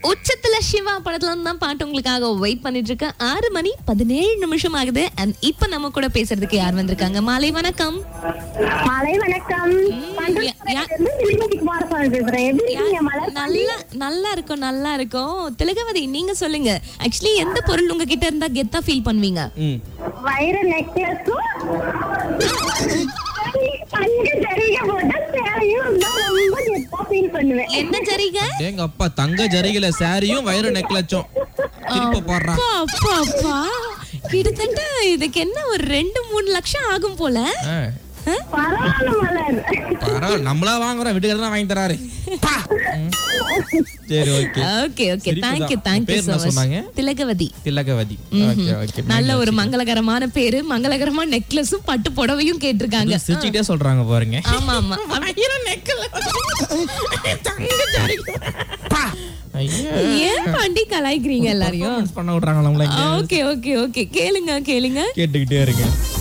உச்சத்துல சிவா படத்துல தான் பாட்டு உங்களுக்காக வெயிட் பண்ணிட்டு இருக்கேன். 6 மணி 17 ஆகுது. அண்ட் இப்ப நம்ம கூட பேசுறதுக்கு யார் வந்திருக்காங்க? மாலை வணக்கம். மாலை வணக்கம். நல்லா இருக்கும், நல்லா இருக்கும். திலகவதி, நீங்க சொல்லுங்க. ஆக்சுவலி எந்த பொருள் உங்ககிட்ட இருந்தா கெத்தா ஃபீல் பண்ணுவீங்க? வைர நெக்லஸும் என்ன ஜரிக? எங்க அப்பா தங்க ஜரிகையில சாரியும் வைர நெக்லஸும் திருப்ப போடுறான். கிட்டத்தட்ட இதுக்கு என்ன ஒரு 2-3 லட்சம் ஆகும் போல. பரவாயில்ல, நம்மளா வாங்குறோம், வீட்டுக்கு வாங்கி தராரு. சரி, okay okay okay. Thank you so much. Thilagavathi. Thilagavathi. Okay okay. நல்ல ஒரு மங்களகரமான பேரு, மங்களகரமான நெக்லஸும் பட்டு புடவையும் கேட்டிருக்காங்க. சிரிச்சிட்டே சொல்றாங்க பாருங்க. ஆமா ஆமா. ஏன் பாண்டி கலாய்க்கிறீங்க எல்லாரையும்? பண்ண விடுறாங்க நம்மள. Okay okay okay. கேளுங்க கேளுங்க. கேட்டுக்கிட்டே இருக்கேன்.